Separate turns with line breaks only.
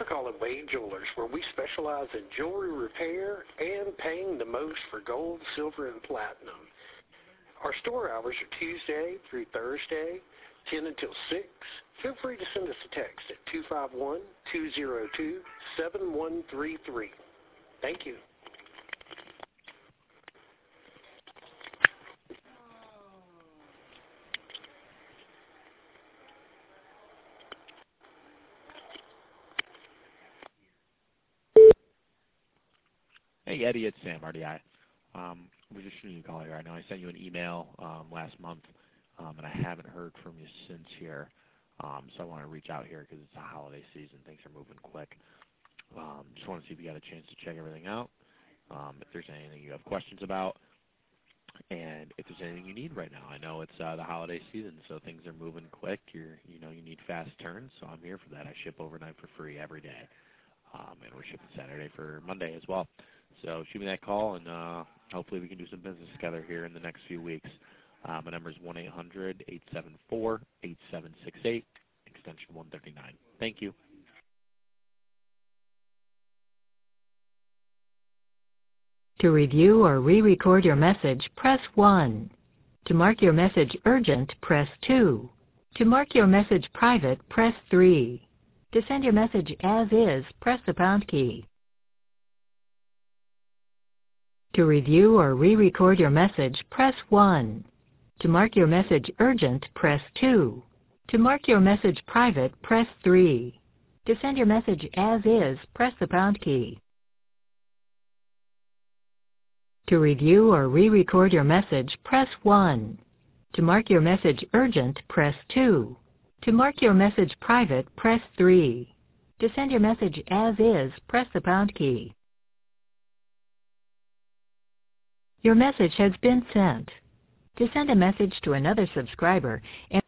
call in Wade Jewelers, where we specialize in jewelry repair and paying the most for gold, silver, and platinum. Our store hours are Tuesday through Thursday, 10 until 6. Feel free to send us a text at 251-202-7133. Thank you.
Hey, Eddie, it's Sam, RDI. We're just shooting you a call here. I know I sent you an email last month, and I haven't heard from you since here. So I want to reach out here because it's a holiday season. Things are moving quick. Just want to see if you got a chance to check everything out, if there's anything you have questions about, and if there's anything you need right now. I know it's the holiday season, so things are moving quick. You need fast turns, so I'm here for that. I ship overnight for free every day, and we're shipping Saturday for Monday as well. So shoot me that call, and hopefully we can do some business together here in the next few weeks. My number is 1-800-874-8768, extension 139. Thank you.
To review or re-record your message, press 1. To mark your message urgent, press 2. To mark your message private, press 3. To send your message as is, press the pound key. To review or re-record your message, press 1. To mark your message urgent, press 2. To mark your message private, press 3. To send your message as is, press the pound key. To review or re-record your message, press 1. To mark your message urgent, press 2. To mark your message private, press 3. To send your message as is, press the pound key. Your message has been sent. To send a message to another subscriber,